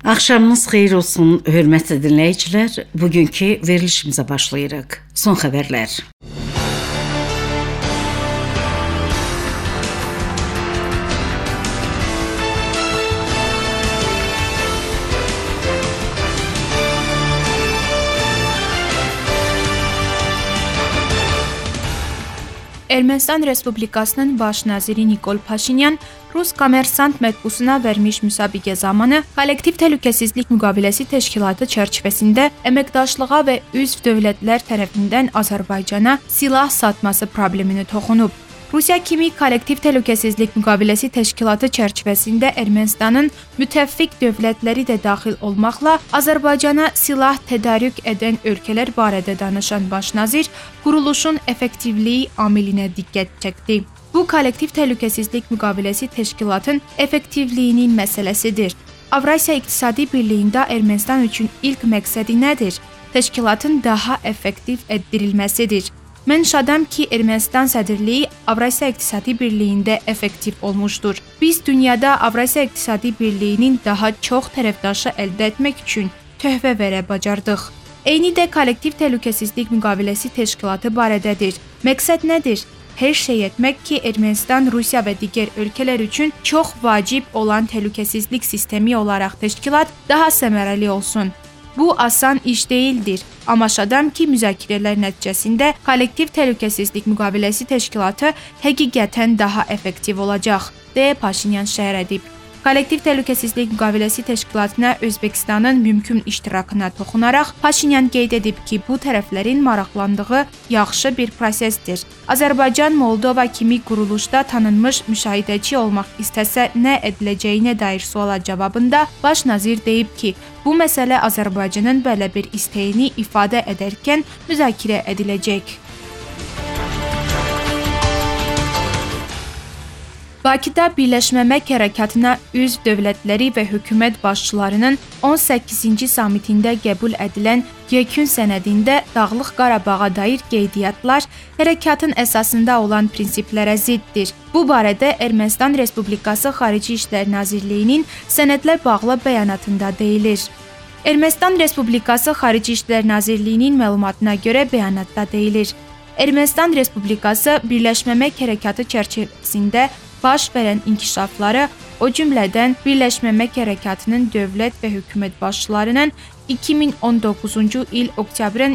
Axşamınız xeyir olsun, hörmətli dinləyicilər. Bugünkü verilişimizə başlayırıq. Son xəbərlər. Ermənistan Respublikasının baş naziri Nikol Paşinyan Rus Kommersant mətbuatına vermiş müsabiqə zamanı Kollektiv Təhlükəsizlik Müqaviləsi Təşkilatı çərçivəsində əməkdaşlığa və üzv dövlətlər tərəfindən Azərbaycana silah satması problemini toxunub. Rusiya kimi Kollektiv Təhlükəsizlik Müqaviləsi Təşkilatı çərçivəsində Ermənistanın müttəfiq dövlətləri də daxil olmaqla Azərbaycana silah tədarük edən ölkələr barədə danışan baş nazir quruluşun effektivliyi amilinə diqqət çəkdi. Bu Kollektiv Təhlükəsizlik Müqaviləsi Təşkilatın effektivliyinin məsələsidir. Avrasiya İqtisadi Birliyində Ermənistan üçün ilk məqsədi nədir? Təşkilatın daha effektiv etdirilməsidir. Mən şadam ki, Ermənistan sədrliyi Avrasiya İqtisadi Birliyində effektiv olmuşdur. Biz dünyada Avrasiya İqtisadi Birliyinin daha çox tərəfdaşı əldə etmək üçün töhfə verə bacardıq. Eyni də Kollektiv Təhlükəsizlik Müqaviləsi Təşkilatı barədədir. Məqsəd nədir? Hər şey etmək ki, Ermənistan, Rusiya və digər ölkələr üçün çox vacib olan təhlükəsizlik sistemi olaraq təşkilat daha səmərəli olsun. Bu asan iş deyildir. Amma şadam ki, müzakirələr nəticəsində Kollektiv Təhlükəsizlik Müqaviləsi Təşkilatı həqiqətən daha effektiv olacaq, deyə Paşinyan şərh edib. Kollektiv Təhlükəsizlik Müqaviləsi Təşkilatına Özbəkistanın mümkün iştirakına toxunaraq Paşinyan qeyd edib ki, bu tərəflərin maraqlandığı yaxşı bir prosesdir. Azərbaycan, Moldova kimi quruluşda tanınmış müşahidəçi olmaq istəsə nə ediləcəyinə dair suala cavabında baş nazir deyib ki, bu məsələ Azərbaycanın belə bir istəyini ifadə edərkən müzakirə ediləcək. Bakıda Birləşməmək Hərəkatına üzv dövlətləri və hökumət başçılarının 18-ci sammitində qəbul edilən yekun sənədində Dağlıq Qarabağa dair qeydiyyatlar hərəkatın əsasında olan prinsiplərə ziddir. Bu barədə Ermənistan Respublikası Xarici İşlər Nazirliyinin sənədlə bağlı bəyanatında deyilir. Ermənistan Respublikası Xarici İşlər Nazirliyinin məlumatına görə bəyanatda deyilir. Ermənistan Respublikası Birləşməmək Hərəkatı çərçivəsində baş verən inkişafları, o cümlədən Birləşməmək Hərəkatının dövlət və hökumət başçılarının 2019-cu il oktyabrın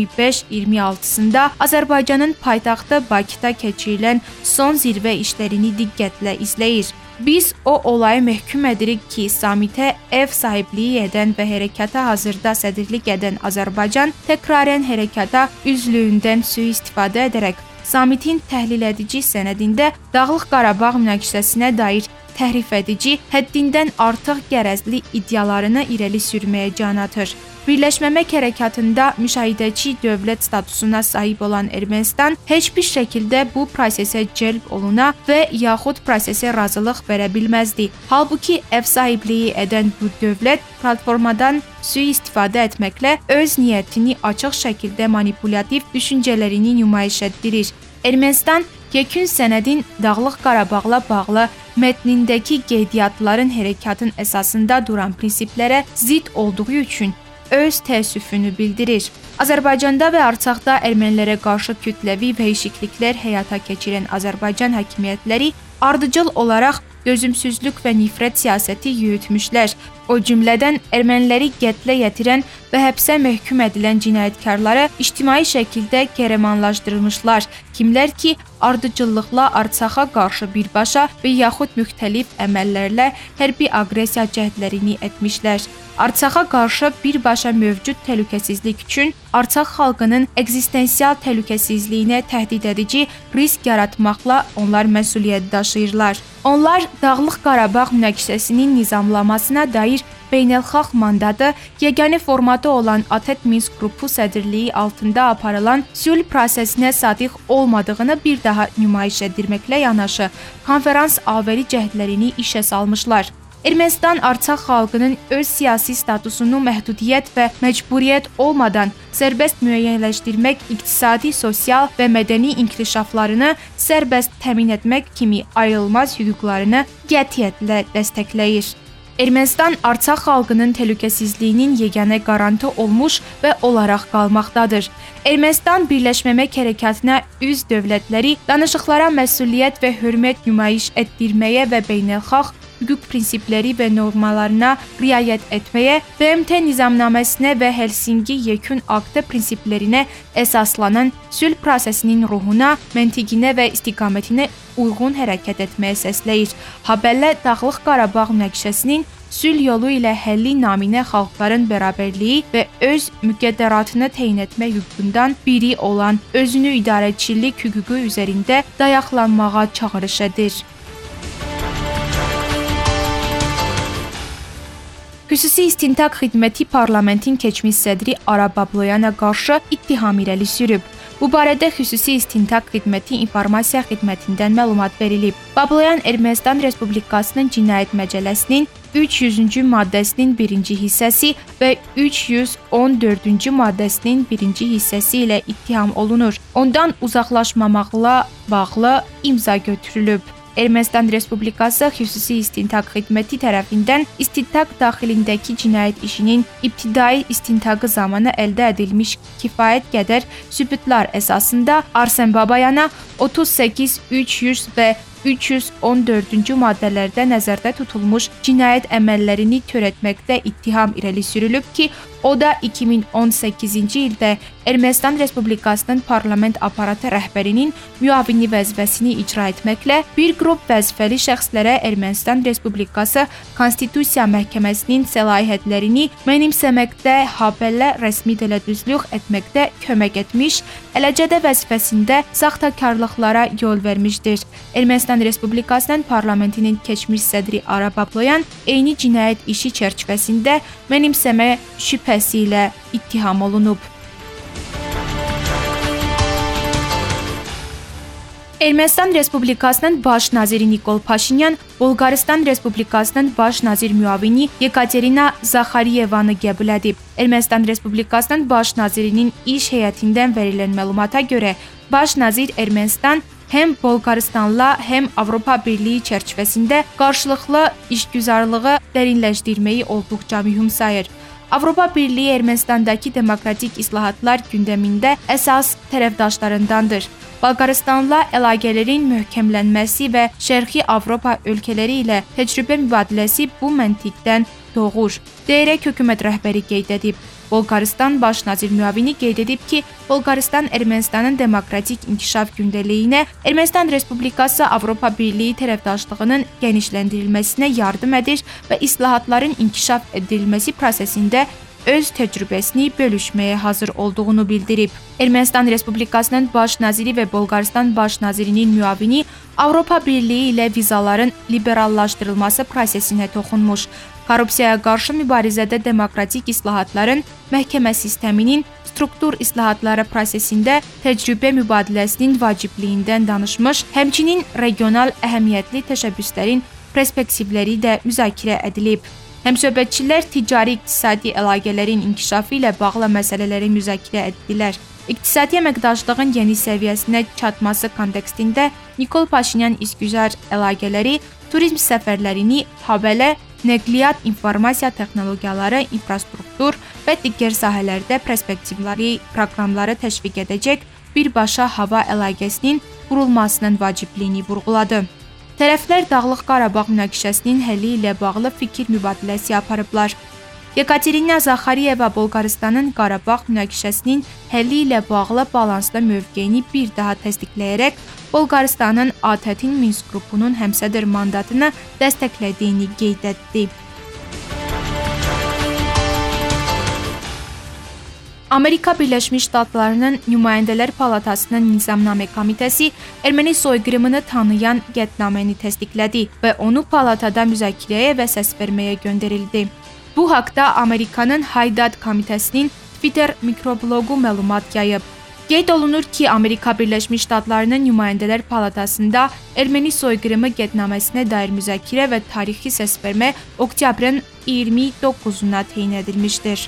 25-26-sında Azərbaycanın paytaxtı Bakıda keçirilən son zirvə işlərini diqqətlə izləyir. Biz o olayı məhkum edirik ki, sammitə ev sahibliyi edən və hərəkata hazırda sədrlik edən Azərbaycan təkrarən hərəkata üzvlüyündən sui-istifadə edərək sammitin təhlil edici sənədində Dağlıq Qarabağ münaqişəsinə dair təhrif edici, həddindən artıq qərəzli iddialarını irəli sürməyə can atır. Birləşməmək Hərəkatında müşahidəçi dövlət statusuna sahib olan Ermənistan heç bir şəkildə bu prosesə cəlb oluna və yaxud prosesə razılıq verə bilməzdi. Halbuki ev sahibliyi edən bu dövlət platformadan sui-istifadə etməklə öz niyyətini açıq şəkildə manipulativ düşüncələrini nümayiş etdirir. Ermənistan yekun sənədin Dağlıq Qarabağla bağlı mətnindəki qeydiyyatların hərəkatın əsasında duran prinsiplərə zidd olduğu üçün öz təəssüfünü bildirir. Azərbaycanda və Artsaqda ermənilərə qarşı kütləvi dəyişikliklər həyata keçirən Azərbaycan hakimiyyətləri ardıcıl olaraq dözümsüzlük və nifrət siyasəti yürütmüşlər. O cümlədən erməniləri qətlə yetirən və həbsə məhkum edilən cinayətkarları ictimai şəkildə qəhrəmanlaşdırmışlar. Kimlər ki, ardıcıllıqla Artsaxa qarşı birbaşa və yaxud müxtəlif əməllərlə hərbi aqressiya cəhdlərini etmişlər. Artsaxa qarşı birbaşa mövcud təhlükəsizlik üçün Artsaq xalqının ekzistensial təhlükəsizliyinə təhdid edici risk yaratmaqla onlar məsuliyyət daşıyırlar. Onlar Dağlıq Qarabağ münaqişəsinin nizamlamasına dair beynəlxalq mandatı yeganə formatı olan ATƏT Minsk qrupu sədrliyi altında aparılan sülh prosesinə sadiq olmadığını bir daha nümayiş etdirməklə yanaşı konferans avəri cəhdlərini işə salmışlar. Ermənistan Artsaq xalqının öz siyasi statusunu məhdudiyyət və məcburiyyət olmadan sərbəst müəyyənləşdirmək, iqtisadi, sosial və mədəni inkişaflarını sərbəst təmin etmək kimi ayrılmaz hüquqlarını qətiyyətlə dəstəkləyir. Ermənistan Artsaq xalqının təhlükəsizliyinin yeganə qarantı olmuş və olaraq qalmaqdadır. Ermənistan birləşməmək hərəkatına üzv dövlətləri danışıqlara məsuliyyət və hörmət nümayiş etdirməyə və beynəlxalq hüquq prinsipləri və normalarına riayət etməyə, BMT nizamnaməsinə və Helsinki Yekun Aktı prinsiplərinə əsaslanan sülh prosesinin ruhuna, məntiqinə və istiqamətinə uyğun hərəkət etməyə səsləyir. Habelə Dağlıq Qarabağ münaqişəsinin sülh yolu ilə həlli naminə xalqların bərabərliyi və öz müqəddəratını təyin etmə hüququndan biri olan özünü idarəçilik hüququ üzərində dayaqlanmağa çağırış edir. Xüsusi İstintaq Xidməti parlamentin keçmiş sədri Arap Abloyana qarşı ittiham irəli sürüb. Bu barədə Xüsusi İstintaq Xidməti informasiya xidmətindən məlumat verilib. Abloyan Ermənistan Respublikasının Cinayət Məcəlləsinin 300-cü maddəsinin 1-ci hissəsi və 314-cü maddəsinin 1-ci hissəsi ilə ittiham olunur. Ondan uzaqlaşmamaqla bağlı imza götürülüb. Ermənistan Respublikası Xüsusi İstintaq Xidməti tərəfindən istintaq daxilindəki cinayət işinin ibtidai istintaqı zamanı əldə edilmiş kifayət qədər sübutlar əsasında Arsen Babayana 38, 300 və 314-cü maddələrdə nəzərdə tutulmuş cinayət əməllərini törətməkdə ittiham irəli sürülüb ki, o da 2018-ci ildə Ermənistan Respublikasının parlament aparatı rəhbərinin müavini vəzifəsini icra etməklə bir qrup vəzifəli şəxslərə Ermənistan Respublikası Konstitusiya Məhkəməsinin səlahiyyətlərini mənimsəməkdə, habelə rəsmi dələduzluq etməkdə kömək etmiş, eləcə də vəzifəsində saxtakarlıqlara yol vermişdir. Ermənistan Respublikasının parlamentinin keçmiş sədri Arap Abloyan eyni cinayət işi çərçivəsində mənimsəmə şübhəsi ilə ittiham olunub. Ermənistan Respublikasının baş naziri Nikol Paşinyan Bolqarıstan Respublikasının baş nazir müavini Yekaterina Zaxariyevanı qəbul edib. Ermənistan Respublikasının baş nazirinin iş heyətindən verilən məlumata görə baş nazir Ermənistan həm Bolqarıstanla, həm Avropa Birliyi çərçivəsində qarşılıqlı işgüzarlığı dərinləşdirməyi olduqca mühüm sayır. Avropa Birliyi Ermənistandakı demokratik islahatlar gündəmində əsas tərəfdaşlarındandır. Bolqarıstanla əlaqələrin möhkəmlənməsi və Şərqi Avropa ölkələri ilə təcrübə mübadiləsi bu məntiqdən doğur, deyərək hökumət rəhbəri qeyd edib. Bolqarıstan baş nazir müavini qeyd edib ki, Bolqarıstan Ermənistanın demokratik inkişaf gündəliyinə, Ermənistan Respublikası Avropa Birliyi tərəfdaşlığının genişləndirilməsinə yardım edir və islahatların inkişaf edilməsi prosesində öz təcrübəsini bölüşməyə hazır olduğunu bildirib. Ermənistan Respublikasının baş naziri və Bolqarıstan baş nazirinin müavini Avropa Birliyi ilə vizaların liberallaşdırılması prosesinə toxunmuş. Korrupsiyaya qarşı mübarizədə demokratik islahatların, məhkəmə sisteminin, struktur islahatları prosesində təcrübə mübadiləsinin vacibliyindən danışmış, həmçinin regional əhəmiyyətli təşəbbüslərin perspektivləri də müzakirə edilib. Həmsöhbətçilər ticari-iqtisadi əlaqələrin inkişafı ilə bağlı məsələləri müzakirə etdilər. İqtisadi əməkdaşlığın yeni səviyyəsinə çatması kontekstində Nikol Paşinyan işgüzar əlaqələri, turizm səfərlərini, habelə nəqliyyat, informasiya texnologiyaları, infrastruktur və digər sahələrdə perspektivləri, proqramları təşviq edəcək birbaşa hava əlaqəsinin qurulmasının vacibliyini vurğuladı. Tərəflər Dağlıq Qarabağ münaqişəsinin həlli ilə bağlı fikir mübadiləsi aparıblar. Yekaterina Zaxariyeva Bolqarıstanın Qarabağ münaqişəsinin həlli ilə bağlı balanslı mövqeyini bir daha təsdiqləyərək Bolqarıstanın ATƏT-in Minsk qrupunun həmsədr mandatını dəstəklədiyini qeyd etdi. Amerika Birləşmiş Ştatlarının Nümayəndələr Palatasının Nizamnamə Komitəsi erməni soyqırımını tanıyan qətnaməni təsdiqlədi və onu palatada müzakirəyə və səs verməyə göndərildi. Bu haqda Amerikanın Haydad Komitəsinin Twitter mikrobloqu məlumat yayıb. Qeyd olunur ki, Amerika Birləşmiş Ştatlarının Nümayəndələr Palatasında erməni soyqırımı qətnaməsinə dair müzakirə və tarixi səsvermə oktyabrın 29-una təyin edilmişdir.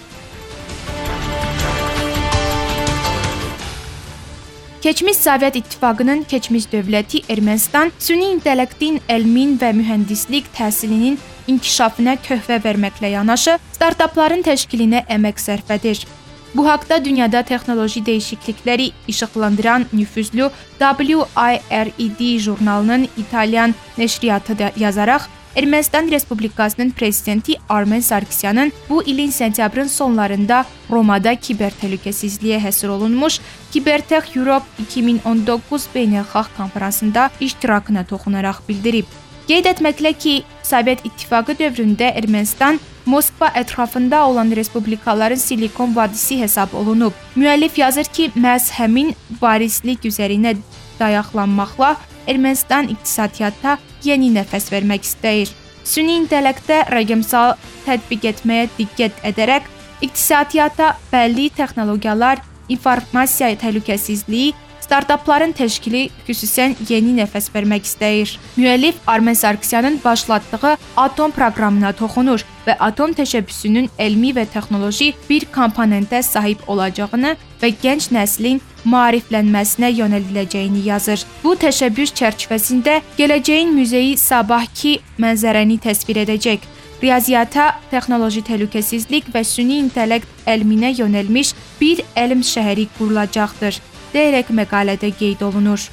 Keçmiş Sovet İttifaqının keçmiş dövləti Ermənistan süni intellektin, elmin və mühəndislik təhsilinin inkişafına töhfə verməklə yanaşı, startapların təşkilinə əmək sərf edir. Bu haqda dünyada texnoloji dəyişiklikləri işıqlandıran nüfuzlu WIRED jurnalının İtalyan nəşriyyatı da yazaraq, Ermənistan Respublikasının prezidenti Armen Sarkisyanın bu ilin sentyabrın sonlarında Romada kiber təhlükəsizliyə həsr olunmuş Kibertech Europe 2019 beynəlxalq konfransında iştirakına toxunaraq bildirib. Qeyd etməklə ki, Sovet İttifaqı dövründə Ermənistan Moskva ətrafında olan respublikaların Silikon vadisi hesab olunub. Müəllif yazır ki, məhz həmin varislik üzərinə dayaqlanmaqla Ermənistan iqtisadiyyata yeni nəfəs vermək istəyir. Süni intellektə rəqəmsal tətbiq etməyə diqqət edərək iqtisadiyyata bəlli texnologiyalar, informasiya təhlükəsizliyi, startapların təşkili xüsusən yeni nəfəs vermək istəyir. Müəllif Armen Sarkisyanın başlatdığı atom proqramına toxunur və atom təşəbbüsünün elmi və texnoloji bir komponentə sahib olacağını və gənc nəslin maariflənməsinə yönəldiləcəyini yazır. Bu təşəbbüs çərçivəsində gələcəyin müzeyi sabahki mənzərəni təsvir edəcək. Riyaziyyata, texnoloji təhlükəsizlik və süni intellekt elminə yönəlmiş bir elm şəhəri qurulacaqdır, deyərək məqalədə qeyd olunur.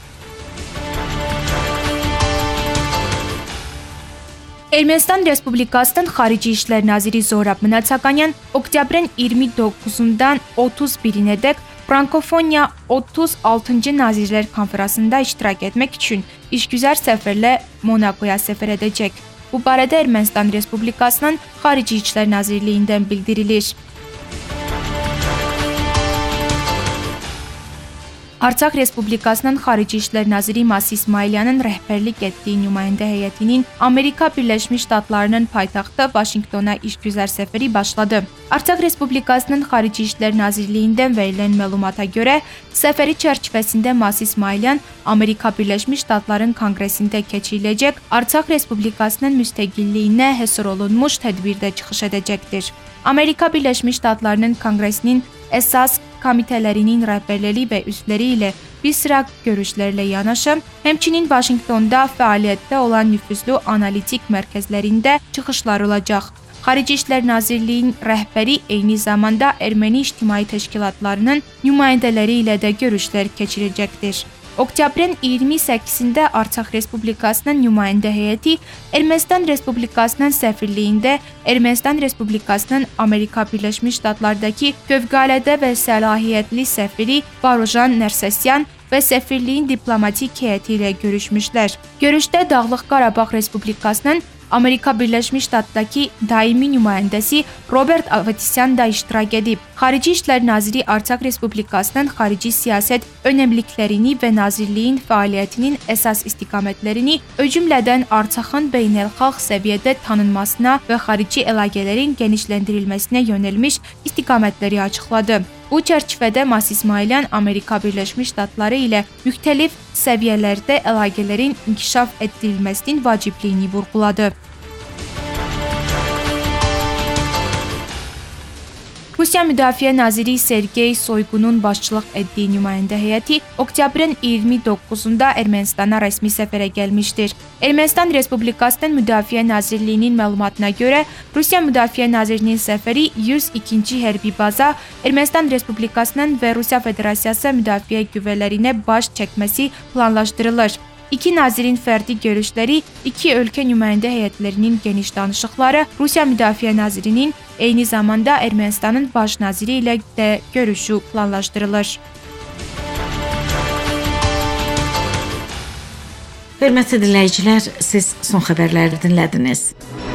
Ermənistan Respublikasının Xarici İşlər Naziri Zohrab Minatsaqanyan oktyabrın 29-dan 31-nədək Frankofoniya 36-cı Nazirlər Konfransında iştirak etmək üçün işgüzar səfərlə Monakoya səfər edəcək. Bu barədə Ermənistan Respublikasının Xarici İşlər Nazirliyindən bildirilir. Artsaq Respublikasının Xarici İşlər Naziri Masih İsmailyanın rəhbərlik etdiyi nümayəndə heyətinin Amerika Birləşmiş Ştatlarının paytaxtı Vaşinqtona işgüzar səfəri başladı. Artsaq Respublikasının Xarici İşlər Nazirliyindən verilən məlumata görə, səfəri çərçivəsində Masih İsmailyan Amerika Birləşmiş Ştatların Konqresində keçiriləcək Artsaq Respublikasının müstəqilliyinə həsr olunmuş tədbirdə çıxış edəcəkdir. Amerika Birləşmiş Ştatlarının Konqresinin əsas komitələrinin rəhbərləri və üzvləri ilə bir sıra görüşlərlə yanaşı, həmçinin Vaşinqtonda fəaliyyətdə olan nüfuzlu analitik mərkəzlərində çıxışlar olacaq. Xarici İşlər Nazirliyinin rəhbəri eyni zamanda erməni ictimai təşkilatlarının nümayəndələri ilə də görüşlər keçirəcəkdir. Oktyabrın 28-də Artsaq Respublikasının nümayəndə heyəti Ermənistan Respublikasının səfirliyində Ermənistan Respublikasının Amerika Birləşmiş Ştatlardakı fövqəladə və səlahiyyətli səfiri Barujan Nersesyan və səfirliyin diplomatik heyəti ilə görüşmüşlər. Görüşdə Dağlıq Qarabağ Respublikasının Amerika Birləşmiş Ştatdakı daimi nümayəndəsi Robert Avatisyan da iştirak edib. Xarici İşlər Naziri Artsaq Respublikasının xarici siyasət önəmliklərini və nazirliyin fəaliyyətinin əsas istiqamətlərini, o cümlədən Artsaqın beynəlxalq səviyyədə tanınmasına və xarici əlaqələrin genişləndirilməsinə yönəlmiş istiqamətləri açıqladı. Bu çərçivədə Masih İsmailyan Amerika Birləşmiş Ştatları ilə müxtəlif səviyyələrdə əlaqələrin inkişaf etdirilməsinin vacibliyini vurğuladı. Rusiya Müdafiə Naziri Sergey Soygunun başçılıq etdiyi nümayəndə heyəti oktyabrın 29-da Ermənistana rəsmi səfərə gəlmişdir. Ermənistan Respublikasının Müdafiə Nazirliyinin məlumatına görə, Rusiya Müdafiə Nazirinin səfəri 102-ci hərbi baza, Ermənistan Respublikasının və Rusiya Federasiyası müdafiə qüvvələrinə baş çəkməsi planlaşdırılır. İki nazirin fərdi görüşləri, iki ölkə nümayəndə heyətlərinin geniş danışıqları, Rusiya Müdafiə Nazirinin eyni zamanda Ermənistanın baş naziri ilə də görüşü planlaşdırılır. Hörmətli dinləyicilər, siz son xəbərləri dinlədiniz.